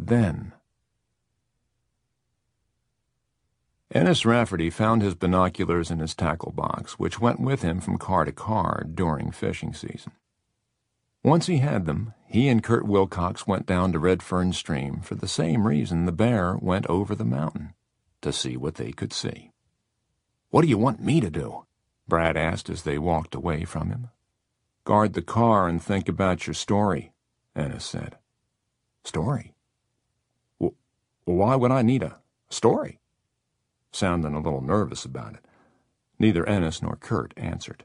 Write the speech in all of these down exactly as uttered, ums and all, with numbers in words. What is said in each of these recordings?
then. Ennis Rafferty found his binoculars in his tackle box, which went with him from car to car during fishing season. Once he had them, he and Kurt Wilcox went down to Red Fern Stream for the same reason the bear went over the mountain, to see what they could see. "What do you want me to do?" Brad asked as they walked away from him. "Guard the car and think about your story," Ennis said. "Story? Well, why would I need a story?" Sounding a little nervous about it. Neither Ennis nor Kurt answered.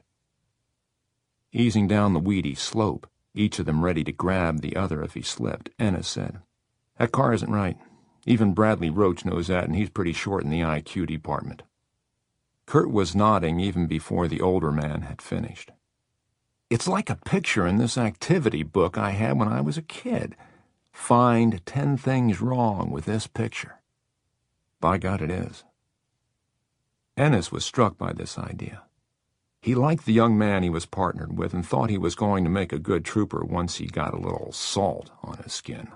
Easing down the weedy slope, each of them ready to grab the other if he slipped, Ennis said, "That car isn't right. Even Bradley Roach knows that, and he's pretty short in the I Q department." Kurt was nodding even before the older man had finished. "It's like a picture in this activity book I had when I was a kid. Find ten things wrong with this picture." "By God, it is." Ennis was struck by this idea. He liked the young man he was partnered with and thought he was going to make a good trooper once he got a little salt on his skin.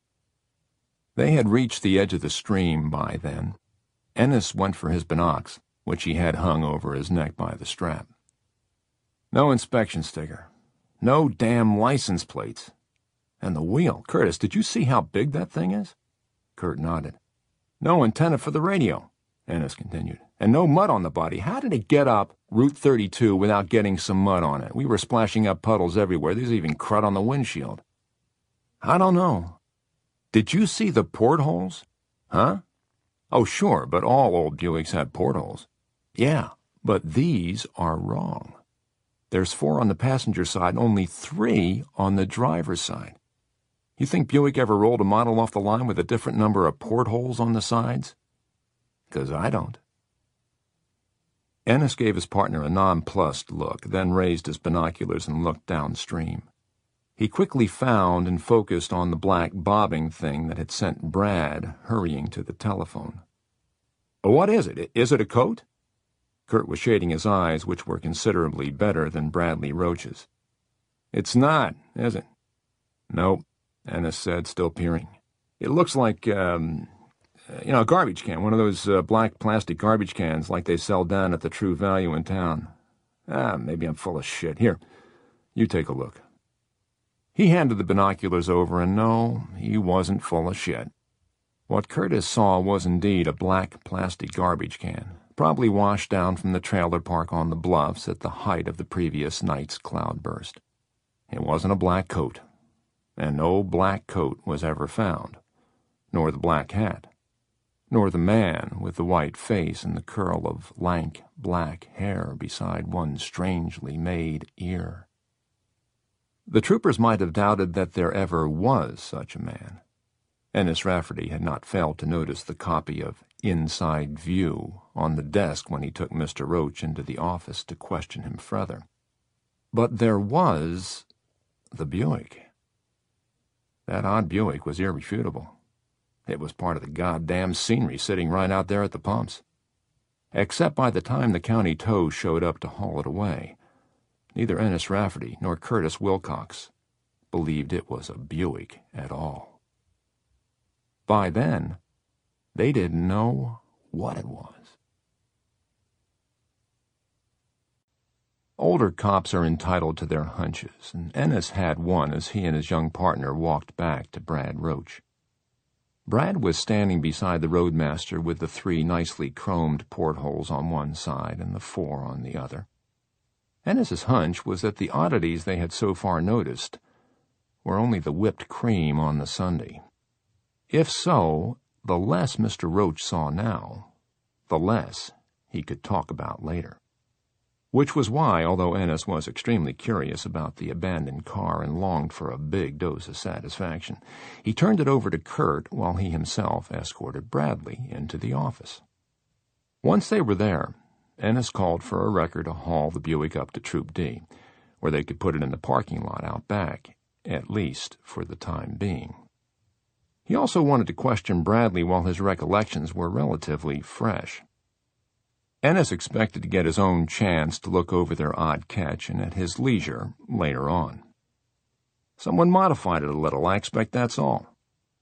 They had reached the edge of the stream by then. Ennis went for his binocs, which he had hung over his neck by the strap. "No inspection sticker. No damn license plates. And the wheel. Curtis, did you see how big that thing is?" Kurt nodded. "No antenna for the radio," Ennis continued. "And no mud on the body. How did it get up Route thirty-two without getting some mud on it? We were splashing up puddles everywhere. There's even crud on the windshield." "I don't know. Did you see the portholes?" "Huh? Oh, sure, but all old Buicks had portholes." "Yeah, but these are wrong. There's four on the passenger side and only three on the driver's side. You think Buick ever rolled a model off the line with a different number of portholes on the sides? 'Cause I don't." Ennis gave his partner a nonplussed look, then raised his binoculars and looked downstream. He quickly found and focused on the black bobbing thing that had sent Brad hurrying to the telephone. "What is it? Is it a coat?" Kurt was shading his eyes, which were considerably better than Bradley Roach's. "It's not, is it?" "Nope," Ennis said, still peering. "It looks like, um... you know, a garbage can, one of those uh, black plastic garbage cans like they sell down at the True Value in town. Ah, maybe I'm full of shit. Here, you take a look." He handed the binoculars over, and no, he wasn't full of shit. What Curtis saw was indeed a black plastic garbage can, probably washed down from the trailer park on the bluffs at the height of the previous night's cloudburst. It wasn't a black coat, and no black coat was ever found, nor the black hat, nor the man with the white face and the curl of lank black hair beside one strangely made ear. The troopers might have doubted that there ever was such a man. Ennis Rafferty had not failed to notice the copy of Inside View on the desk when he took Mister Roach into the office to question him further. But there was the Buick. That odd Buick was irrefutable. It was part of the goddamn scenery sitting right out there at the pumps. Except by the time the county tow showed up to haul it away, neither Ennis Rafferty nor Curtis Wilcox believed it was a Buick at all. By then, they didn't know what it was. Older cops are entitled to their hunches, and Ennis had one as he and his young partner walked back to Brad Roach. Brad was standing beside the roadmaster with the three nicely chromed portholes on one side and the four on the other. Ennis's hunch was that the oddities they had so far noticed were only the whipped cream on the sundae. If so, the less Mister Roach saw now, the less he could talk about later. Which was why, although Ennis was extremely curious about the abandoned car and longed for a big dose of satisfaction, he turned it over to Kurt while he himself escorted Bradley into the office. Once they were there, Ennis called for a wrecker to haul the Buick up to Troop D, where they could put it in the parking lot out back, at least for the time being. He also wanted to question Bradley while his recollections were relatively fresh. Ennis expected to get his own chance to look over their odd catch and at his leisure later on. "Someone modified it a little, I expect that's all,"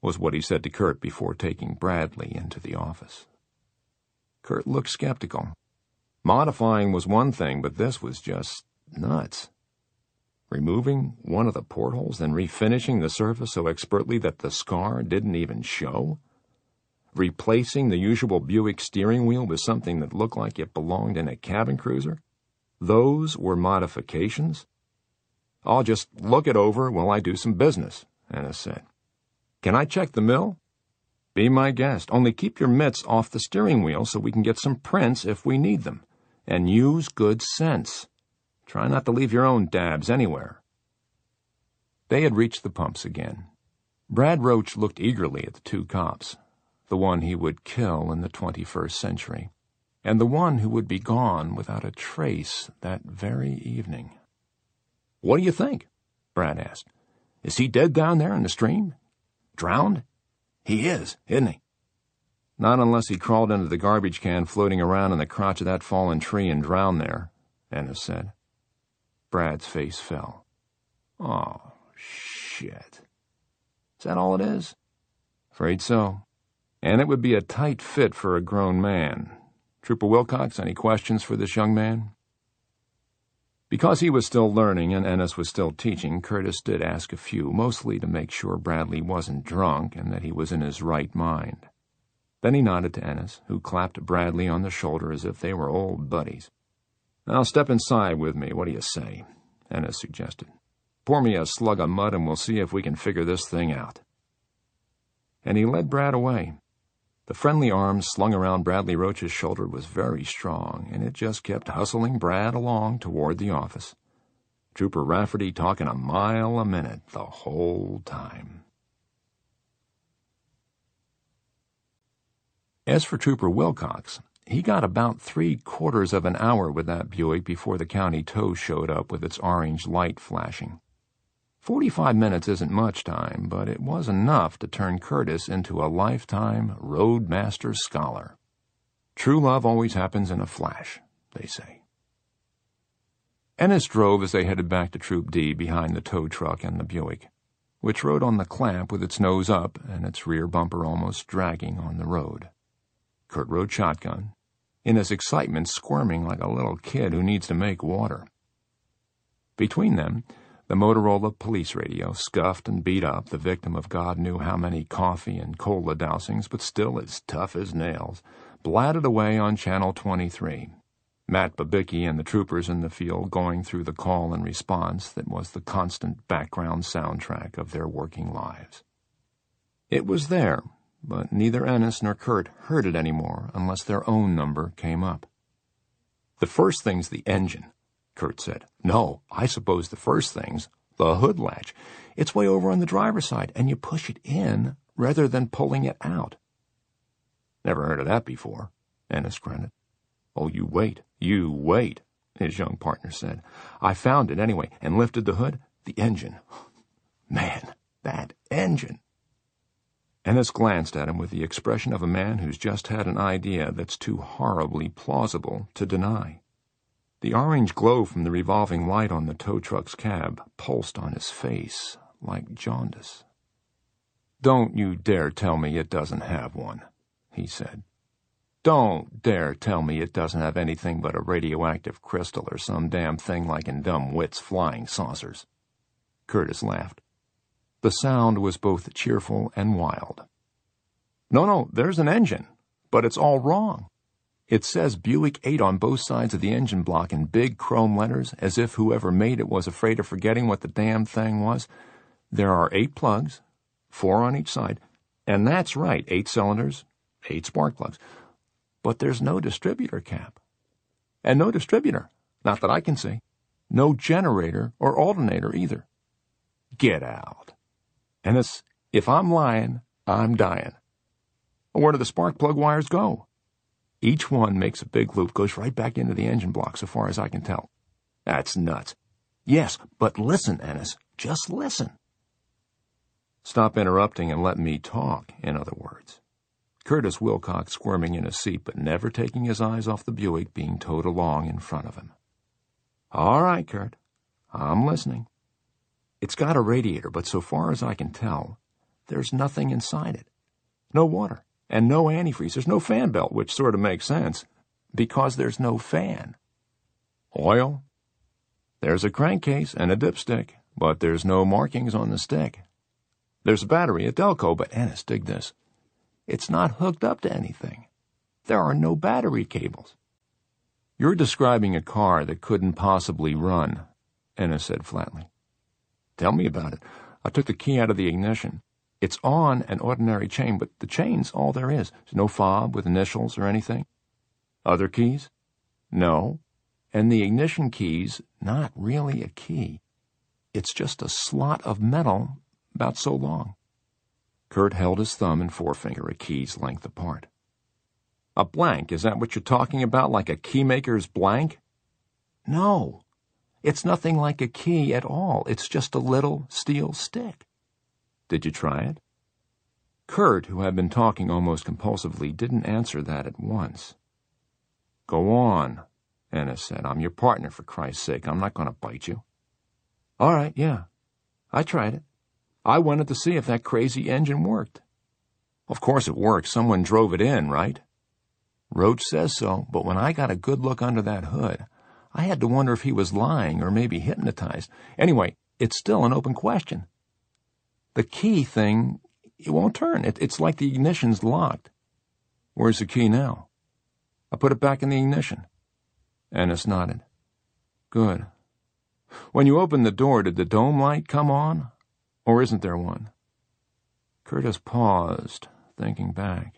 was what he said to Kurt before taking Bradley into the office. Kurt looked skeptical. Modifying was one thing, but this was just nuts. Removing one of the portholes, then refinishing the surface so expertly that the scar didn't even show? Replacing the usual Buick steering wheel with something that looked like it belonged in a cabin cruiser? Those were modifications? I'll just look it over while I do some business, Ennis said. Can I check the mill? Be my guest. Only keep your mitts off the steering wheel so we can get some prints if we need them. And use good sense. Try not to leave your own dabs anywhere. They had reached the pumps again. Brad Roach looked eagerly at the two cops, the one he would kill in the twenty-first century, and the one who would be gone without a trace that very evening. What do you think? Brad asked. Is he dead down there in the stream? Drowned? He is, isn't he? Not unless he crawled into the garbage can floating around in the crotch of that fallen tree and drowned there, Ennis said. Brad's face fell. Oh, shit. Is that all it is? Afraid so. And it would be a tight fit for a grown man. Trooper Wilcox, any questions for this young man? Because he was still learning and Ennis was still teaching, Curtis did ask a few, mostly to make sure Bradley wasn't drunk and that he was in his right mind. Then he nodded to Ennis, who clapped Bradley on the shoulder as if they were old buddies. Now step inside with me, what do you say? Ennis suggested. Pour me a slug of mud and we'll see if we can figure this thing out. And he led Brad away. The friendly arm slung around Bradley Roach's shoulder was very strong, and it just kept hustling Brad along toward the office. Trooper Rafferty talking a mile a minute the whole time. As for Trooper Wilcox, he got about three-quarters of an hour with that Buick before the county tow showed up with its orange light flashing. Forty-five minutes isn't much time, but it was enough to turn Curtis into a lifetime Roadmaster scholar. True love always happens in a flash, they say. Ennis drove as they headed back to Troop D behind the tow truck and the Buick, which rode on the clamp with its nose up and its rear bumper almost dragging on the road. Kurt rode shotgun, in his excitement squirming like a little kid who needs to make water. Between them, the Motorola police radio, scuffed and beat up, the victim of God knew how many coffee and cola dousings, but still as tough as nails, blatted away on Channel twenty-three. Matt Babicki and the troopers in the field going through the call and response that was the constant background soundtrack of their working lives. It was there, but neither Ennis nor Kurt heard it anymore unless their own number came up. The first thing's the engine, Kurt said. No, I suppose the first thing's the hood latch. It's way over on the driver's side, and you push it in rather than pulling it out. Never heard of that before, Ennis grunted. Oh, you wait, you wait, his young partner said. I found it anyway and lifted the hood. The engine. Man, that engine. Ennis glanced at him with the expression of a man who's just had an idea that's too horribly plausible to deny. The orange glow from the revolving light on the tow truck's cab pulsed on his face like jaundice. Don't you dare tell me it doesn't have one, he said. Don't dare tell me it doesn't have anything but a radioactive crystal or some damn thing like in Dumb Wit's Flying Saucers. Curtis laughed. The sound was both cheerful and wild. No, no, there's an engine, but it's all wrong. It says Buick eight on both sides of the engine block in big chrome letters, as if whoever made it was afraid of forgetting what the damn thing was. There are eight plugs, four on each side, and that's right, eight cylinders, eight spark plugs. But there's no distributor cap. And no distributor, not that I can see. No generator or alternator either. Get out. And it's, if I'm lying, I'm dying. Where do the spark plug wires go? Each one makes a big loop, goes right back into the engine block, so far as I can tell. That's nuts. Yes, but listen, Ennis, just listen. Stop interrupting and let me talk, in other words. Curtis Wilcox squirming in his seat, but never taking his eyes off the Buick being towed along in front of him. All right, Kurt, I'm listening. It's got a radiator, but so far as I can tell, there's nothing inside it. No water, and no antifreeze. There's no fan belt, which sort of makes sense, because there's no fan. Oil? There's a crankcase and a dipstick, but there's no markings on the stick. There's a battery, a Delco, but Ennis, dig this. It's not hooked up to anything. There are no battery cables. You're describing a car that couldn't possibly run, Ennis said flatly. Tell me about it. I took the key out of the ignition. It's on an ordinary chain, but the chain's all there is. There's no fob with initials or anything. Other keys? No. And the ignition key's not really a key. It's just a slot of metal about so long. Kurt held his thumb and forefinger a key's length apart. A blank, is that what you're talking about, like a keymaker's blank? No, it's nothing like a key at all. It's just a little steel stick. Did you try it? Kurt, who had been talking almost compulsively, didn't answer that at once. Go on, Ennis said. I'm your partner, for Christ's sake. I'm not going to bite you. All right, yeah. I tried it. I wanted to see if that crazy engine worked. Of course it worked. Someone drove it in, right? Roach says so, but when I got a good look under that hood, I had to wonder if he was lying or maybe hypnotized. Anyway, it's still an open question. The key thing, it won't turn. It, it's like the ignition's locked. Where's the key now? I put it back in the ignition. Ennis nodded. Good. When you opened the door, did the dome light come on? Or isn't there one? Curtis paused, thinking back.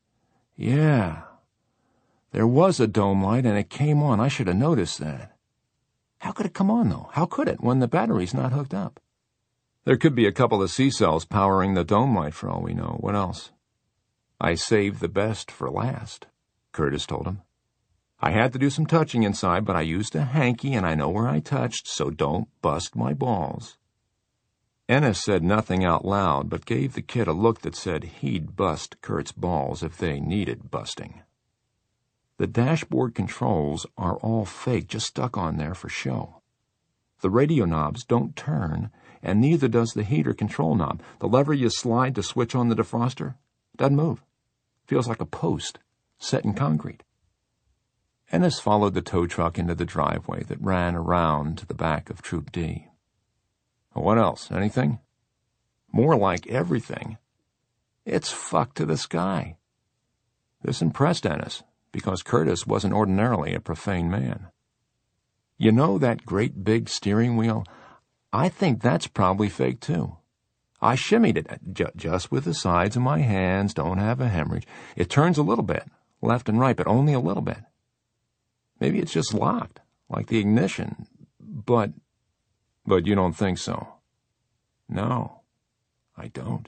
Yeah. There was a dome light, and it came on. I should have noticed that. How could it come on, though? How could it, when the battery's not hooked up? There could be a couple of C-cells powering the dome light, for all we know. What else? I saved the best for last, Curtis told him. I had to do some touching inside, but I used a hanky, and I know where I touched, so don't bust my balls. Ennis said nothing out loud, but gave the kid a look that said he'd bust Kurt's balls if they needed busting. The dashboard controls are all fake, just stuck on there for show. The radio knobs don't turn, and neither does the heater control knob. The lever you slide to switch on the defroster doesn't move. Feels like a post set in concrete. Ennis followed the tow truck into the driveway that ran around to the back of Troop D. What else? Anything? More like everything. It's fucked to the sky. This impressed Ennis, because Curtis wasn't ordinarily a profane man. You know that great big steering wheel? I think that's probably fake, too. I shimmied it, j- just with the sides of my hands, don't have a hemorrhage. It turns a little bit, left and right, but only a little bit. Maybe it's just locked, like the ignition, but... But you don't think so? No, I don't.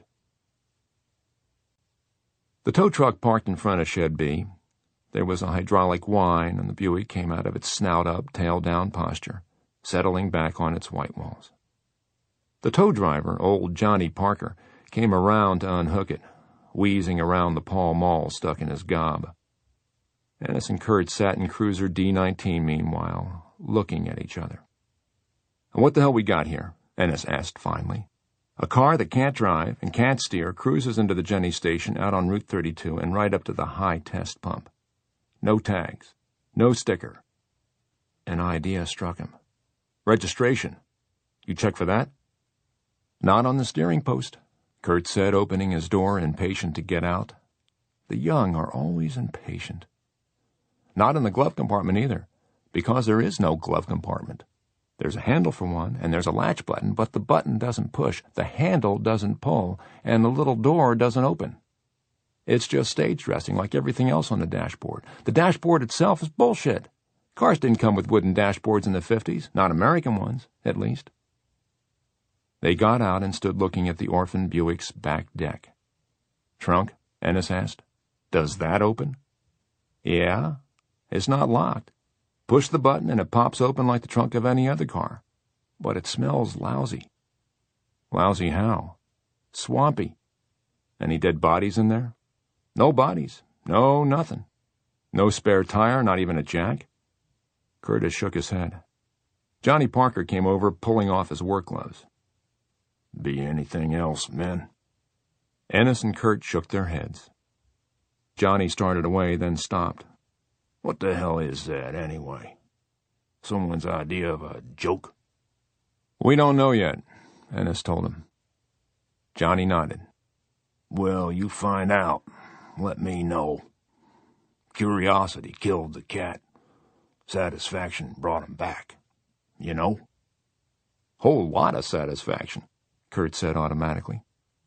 The tow truck parked in front of Shed B. There was a hydraulic whine, and the Buick came out of its snout-up, tail-down posture, settling back on its white walls. The tow driver, old Johnny Parker, came around to unhook it, wheezing around the Pall Mall stuck in his gob. Ennis and Kurt sat in cruiser D nineteen meanwhile, looking at each other. What the hell we got here? Ennis asked finally. A car that can't drive and can't steer cruises into the Jenny station out on Route thirty-two and right up to the high test pump. No tags. No sticker. An idea struck him. Registration. You check for that? Not on the steering post, Kurt said, opening his door, impatient to get out. The young are always impatient. Not in the glove compartment either, because there is no glove compartment. There's a handle for one, and there's a latch button, but the button doesn't push, the handle doesn't pull, and the little door doesn't open. It's just stage dressing like everything else on the dashboard. The dashboard itself is bullshit. Cars didn't come with wooden dashboards in the fifties, not American ones, at least. They got out and stood looking at the orphan Buick's back deck. Trunk? Ennis asked. Does that open? Yeah. It's not locked. Push the button and it pops open like the trunk of any other car. But it smells lousy. Lousy how? Swampy. Any dead bodies in there? No bodies. No nothing. No spare tire, not even a jack? Curtis shook his head. Johnny Parker came over, pulling off his work gloves. Be anything else, men. Ennis and Kurt shook their heads. Johnny started away, then stopped. What the hell is that, anyway? Someone's idea of a joke? We don't know yet, Ennis told him. Johnny nodded. Well, you find out. Let me know. Curiosity killed the cat. Satisfaction brought him back. You know? Whole lot of satisfaction, Kurt said automatically.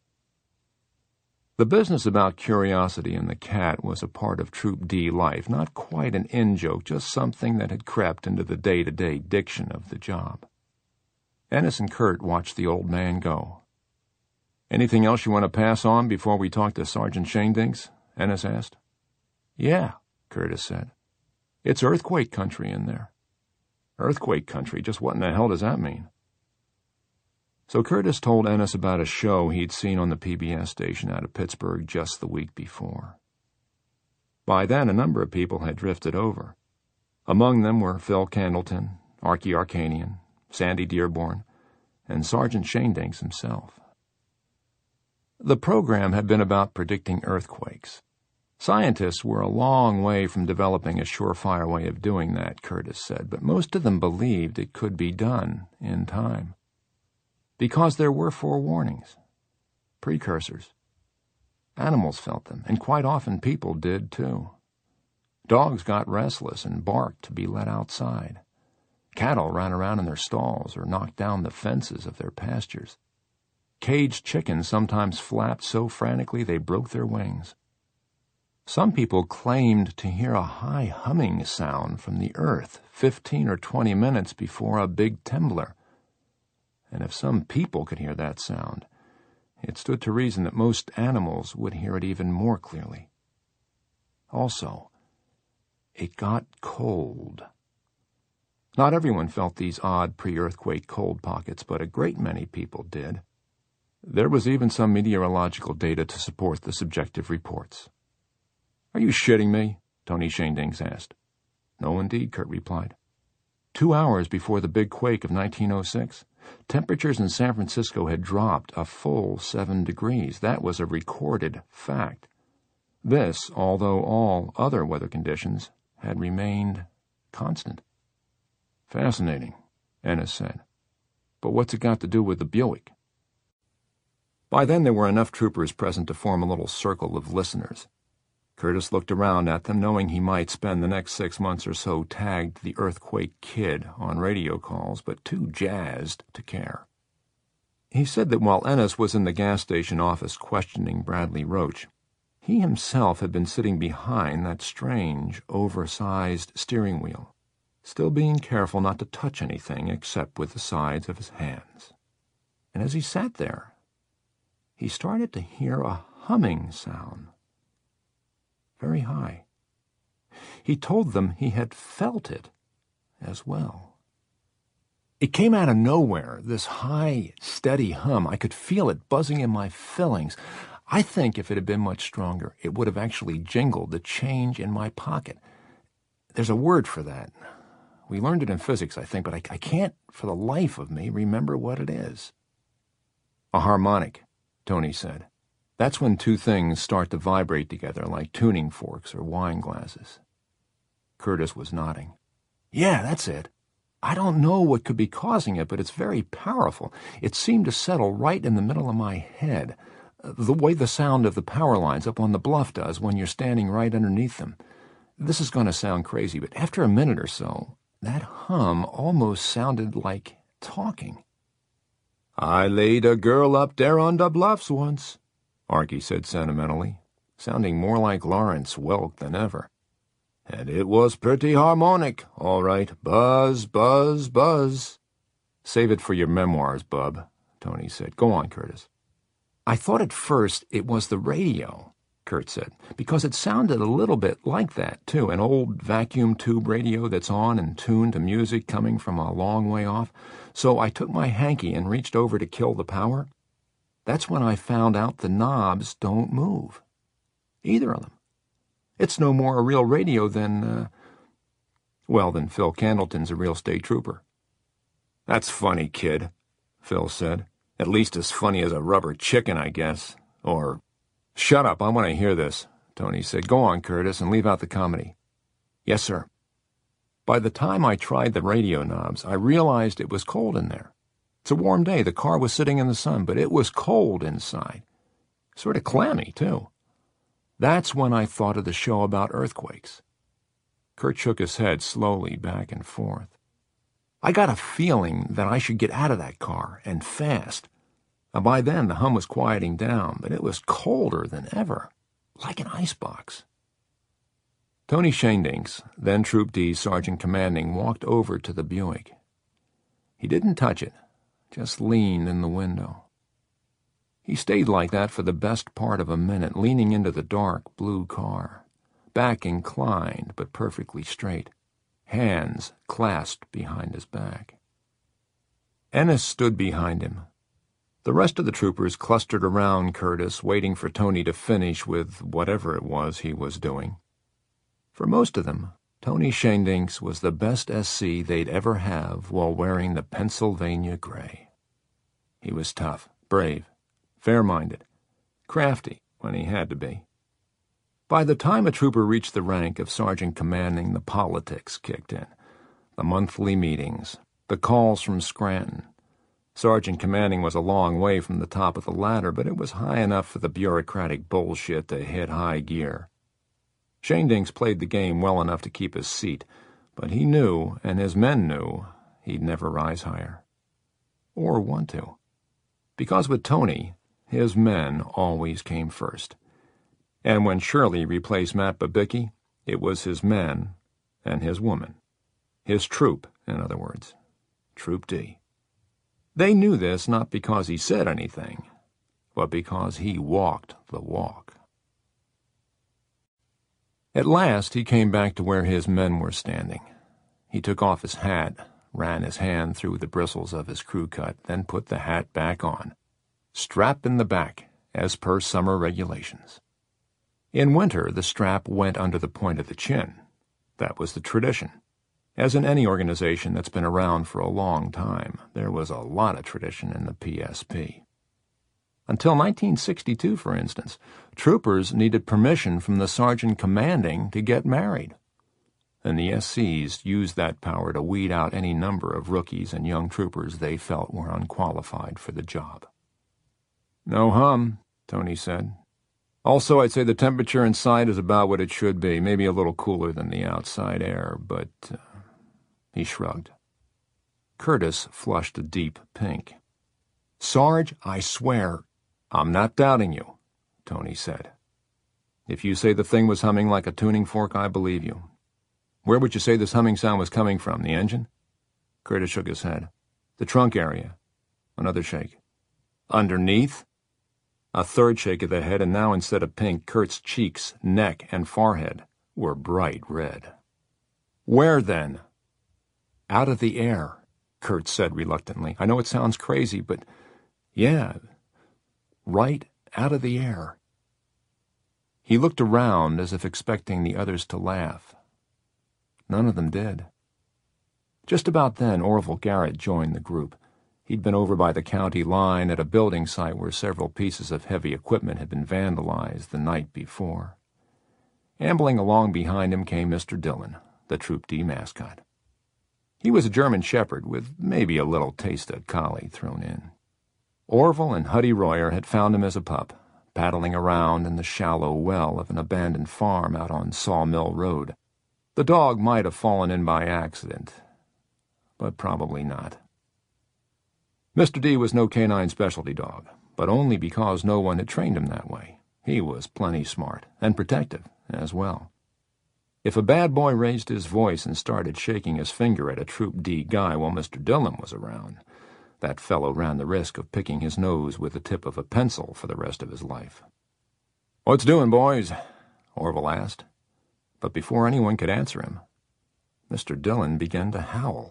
The business about Curiosity and the cat was a part of Troop D life, not quite an in-joke, just something that had crept into the day-to-day diction of the job. Ennis and Kurt watched the old man go. Anything else you want to pass on before we talk to Sergeant Shandings? Ennis asked. Yeah, Curtis said. It's earthquake country in there. Earthquake country? Just what in the hell does that mean? So Curtis told Ennis about a show he'd seen on the P B S station out of Pittsburgh just the week before. By then, a number of people had drifted over. Among them were Phil Candleton, Archie Arcanian, Sandy Dearborn, and Sergeant Shandings himself. The program had been about predicting earthquakes. Scientists were a long way from developing a surefire way of doing that, Curtis said, but most of them believed it could be done in time. Because there were forewarnings, precursors. Animals felt them, and quite often people did too. Dogs got restless and barked to be let outside. Cattle ran around in their stalls or knocked down the fences of their pastures. Caged chickens sometimes flapped so frantically they broke their wings. Some people claimed to hear a high humming sound from the earth fifteen or twenty minutes before a big temblor. And if some people could hear that sound, it stood to reason that most animals would hear it even more clearly. Also, it got cold. Not everyone felt these odd pre-earthquake cold pockets, but a great many people did. There was even some meteorological data to support the subjective reports. Are you shitting me? Tony Shandings asked. No, indeed, Kurt replied. Two hours before the big quake of nineteen oh six, temperatures in San Francisco had dropped a full seven degrees. That was a recorded fact. This, although all other weather conditions had remained constant. Fascinating, Ennis said. But what's it got to do with the Buick? By then there were enough troopers present to form a little circle of listeners. Curtis looked around at them, knowing he might spend the next six months or so tagged the Earthquake Kid on radio calls, but too jazzed to care. He said that while Ennis was in the gas station office questioning Bradley Roach, he himself had been sitting behind that strange, oversized steering wheel, still being careful not to touch anything except with the sides of his hands. And as he sat there, he started to hear a humming sound. Very high. He told them he had felt it as well. It came out of nowhere, this high, steady hum. I could feel it buzzing in my fillings. I think if it had been much stronger, it would have actually jingled the change in my pocket. There's a word for that. We learned it in physics, I think, but I, I can't, for the life of me, remember what it is. A harmonic, Tony said. That's when two things start to vibrate together like tuning forks or wine glasses. Curtis was nodding. Yeah, that's it. I don't know what could be causing it, but it's very powerful. It seemed to settle right in the middle of my head, the way the sound of the power lines up on the bluff does when you're standing right underneath them. This is going to sound crazy, but after a minute or so, that hum almost sounded like talking. I laid a girl up there on the bluffs once, Archie said sentimentally, sounding more like Lawrence Welk than ever. And it was pretty harmonic, all right. Buzz, buzz, buzz. Save it for your memoirs, bub, Tony said. Go on, Curtis. I thought at first it was the radio, Kurt said, because it sounded a little bit like that, too, an old vacuum tube radio that's on and tuned to music coming from a long way off. So I took my hanky and reached over to kill the power. That's when I found out the knobs don't move. Either of them. It's no more a real radio than, uh, well, than Phil Candleton's a real state trooper. That's funny, kid, Phil said. At least as funny as a rubber chicken, I guess. Or Shut up, I want to hear this, Tony said. Go on, Curtis, and leave out the comedy. Yes, sir. By the time I tried the radio knobs, I realized it was cold in there. It's a warm day. The car was sitting in the sun, but it was cold inside. Sort of clammy, too. That's when I thought of the show about earthquakes. Kurt shook his head slowly back and forth. I got a feeling that I should get out of that car, and fast. Now, by then, the hum was quieting down, but it was colder than ever, like an icebox. Tony Shandinks, then Troop D Sergeant Commanding, walked over to the Buick. He didn't touch it, just leaned in the window. He stayed like that for the best part of a minute, leaning into the dark blue car, back inclined but perfectly straight, hands clasped behind his back. Ennis stood behind him. The rest of the troopers clustered around Curtis, waiting for Tony to finish with whatever it was he was doing. For most of them, Tony Shandinks was the best S C they'd ever have while wearing the Pennsylvania gray. He was tough, brave, fair-minded, crafty when he had to be. By the time a trooper reached the rank of Sergeant Commanding, the politics kicked in. The monthly meetings, the calls from Scranton. Sergeant Commanding was a long way from the top of the ladder, but it was high enough for the bureaucratic bullshit to hit high gear. Shandinks played the game well enough to keep his seat, but he knew, and his men knew, he'd never rise higher. Or want to. Because with Tony, his men always came first. And when Shirley replaced Matt Babicki, it was his men and his woman. His troop, in other words. Troop D. They knew this not because he said anything, but because he walked the walk. At last he came back to where his men were standing. He took off his hat, ran his hand through the bristles of his crew cut, then put the hat back on. Strap in the back, as per summer regulations. In winter, the strap went under the point of the chin. That was the tradition. As in any organization that's been around for a long time, there was a lot of tradition in the P S P. Until nineteen sixty-two, for instance, troopers needed permission from the sergeant commanding to get married. And the S Cs used that power to weed out any number of rookies and young troopers they felt were unqualified for the job. No hum, Tony said. Also, I'd say the temperature inside is about what it should be, maybe a little cooler than the outside air, but... Uh, he shrugged. Curtis flushed a deep pink. Sarge, I swear, I'm not doubting you, Tony said. If you say the thing was humming like a tuning fork, I believe you. Where would you say this humming sound was coming from, the engine? Curtis shook his head. The trunk area. Another shake. Underneath? A third shake of the head, and now instead of pink, Kurt's cheeks, neck, and forehead were bright red. Where, then? Out of the air, Kurt said reluctantly. I know it sounds crazy, but yeah, right out of the air. He looked around as if expecting the others to laugh. None of them did. Just about then, Orville Garrett joined the group. He'd been over by the county line at a building site where several pieces of heavy equipment had been vandalized the night before. Ambling along behind him came Mister Dillon, the Troop D mascot. He was a German shepherd with maybe a little taste of collie thrown in. Orville and Huddy Royer had found him as a pup, paddling around in the shallow well of an abandoned farm out on Sawmill Road. The dog might have fallen in by accident, but probably not. Mister D was no canine specialty dog, but only because no one had trained him that way. He was plenty smart, and protective as well. If a bad boy raised his voice and started shaking his finger at a Troop D guy while Mister Dillon was around, that fellow ran the risk of picking his nose with the tip of a pencil for the rest of his life. "What's doing, boys?" Orville asked. But before anyone could answer him, Mister Dillon began to howl.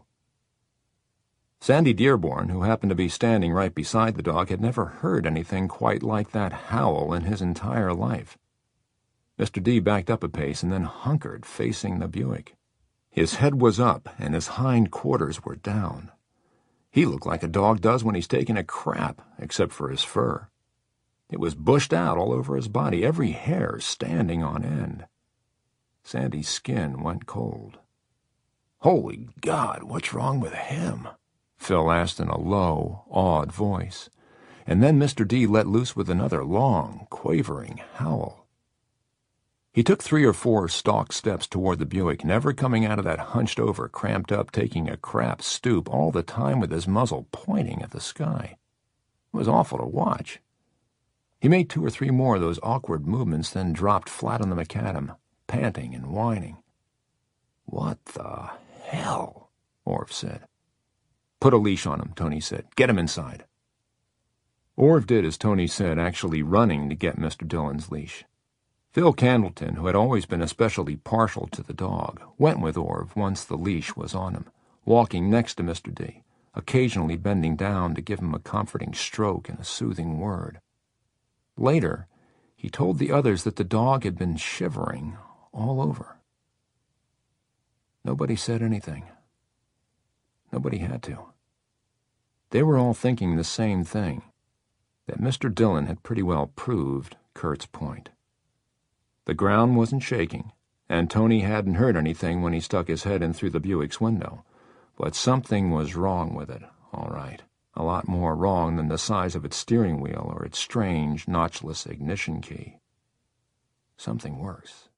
Sandy Dearborn, who happened to be standing right beside the dog, had never heard anything quite like that howl in his entire life. Mister D backed up a pace and then hunkered, facing the Buick. His head was up and his hind quarters were down. He looked like a dog does when he's taking a crap, except for his fur. It was bushed out all over his body, every hair standing on end. Sandy's skin went cold. "Holy God, what's wrong with him?" Phil asked in a low, awed voice. And then Mister D let loose with another long, quavering howl. He took three or four stalk steps toward the Buick, never coming out of that hunched over, cramped up, taking a crap stoop, all the time with his muzzle pointing at the sky. It was awful to watch. He made two or three more of those awkward movements, then dropped flat on the macadam, panting and whining. "What the hell?" Orv said. "Put a leash on him," Tony said. "Get him inside." Orv did as Tony said, actually running to get Mister Dillon's leash. Phil Candleton, who had always been especially partial to the dog, went with Orv once the leash was on him, walking next to Mister D, occasionally bending down to give him a comforting stroke and a soothing word. Later, he told the others that the dog had been shivering all over. Nobody said anything. Nobody had to. They were all thinking the same thing, that Mister Dillon had pretty well proved Kurt's point. The ground wasn't shaking, and Tony hadn't heard anything when he stuck his head in through the Buick's window, but something was wrong with it, all right. A lot more wrong than the size of its steering wheel or its strange, notchless ignition key. Something worse.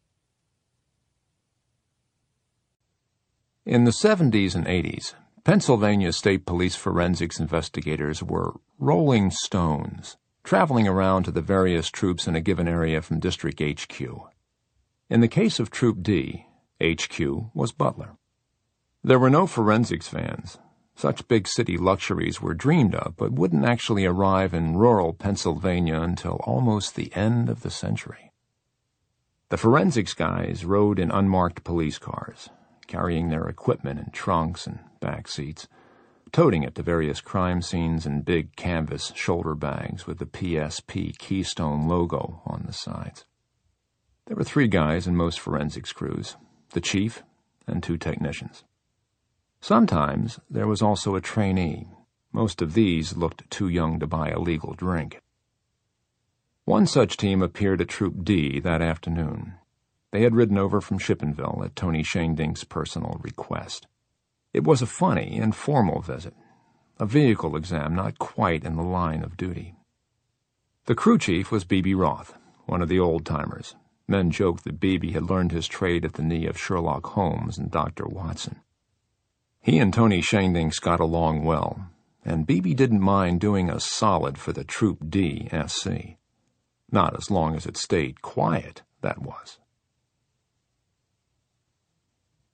In the seventies and eighties, Pennsylvania State Police forensics investigators were rolling stones, traveling around to the various troops in a given area from District H Q. In the case of Troop D, H Q was Butler. There were no forensics vans. Such big city luxuries were dreamed of, but wouldn't actually arrive in rural Pennsylvania until almost the end of the century. The forensics guys rode in unmarked police cars, carrying their equipment in trunks and back seats, toting it to various crime scenes in big canvas shoulder bags with the P S P Keystone logo on the sides. There were three guys in most forensics crews, the chief and two technicians. Sometimes there was also a trainee. Most of these looked too young to buy a legal drink. One such team appeared at Troop D that afternoon. They had ridden over from Shippenville at Tony Shankdink's personal request. It was a funny, informal visit, a vehicle exam not quite in the line of duty. The crew chief was B B Roth, one of the old-timers. Men joked that B B had learned his trade at the knee of Sherlock Holmes and Doctor Watson. He and Tony Shankdinks got along well, and B B didn't mind doing a solid for the Troop D S C. Not as long as it stayed quiet, that was.